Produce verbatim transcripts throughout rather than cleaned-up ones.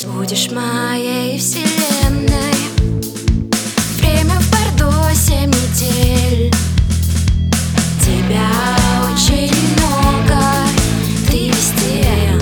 Будешь моей вселенной. Время в Бордо семь недель. Тебя очень много. Ты везде.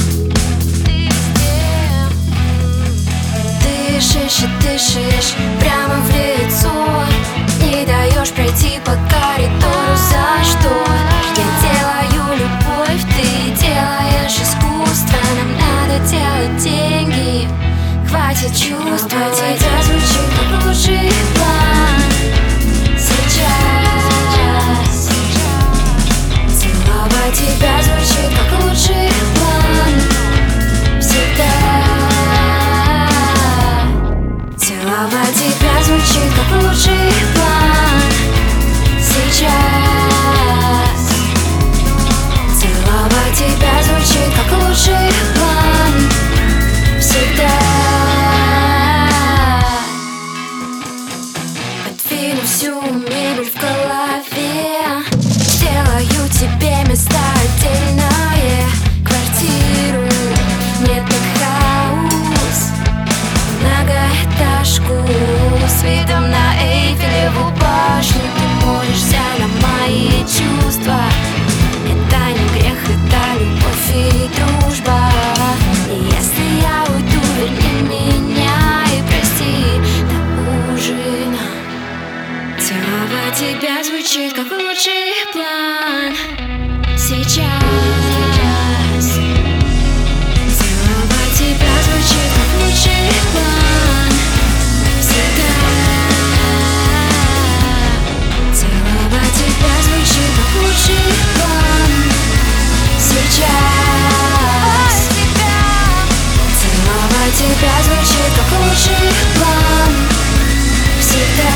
Дышишь и дышишь прямо в лицо. Не даешь пройти по коридору. За что? Я делаю любовь, ты делаешь искусство. Нам надо делать деньги. Хватит чувства, тебя звучит как лучший план. Сейчас целовать тебя звучит как лучший план. Всегда целовать тебя звучит как лучший план. Сейчас целовать тебя звучит как лучший план. Всегда подвину всю мебель в голове. Сделаю тебе место отдельное. Квартиру, нет, пентхаус, многоэтажку с видом на Эйфелеву башню. Ты молишься на мои чувства. Это не грех, это любовь и дружба. И если я уйду, верни меня и прости до ужина. Целовать тебя звучит как лучший план. Сейчас целовать тебя звучит как лучший план. Всегда целовать тебя звучит как лучший план. Сейчас целовать тебя звучит как лучший план. Всегда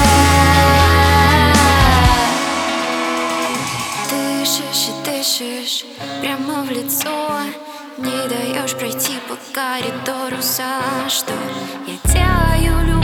дышишь и дышишь прямо в лицо. Не даешь пройти по коридору. За что? Я делаю любовь.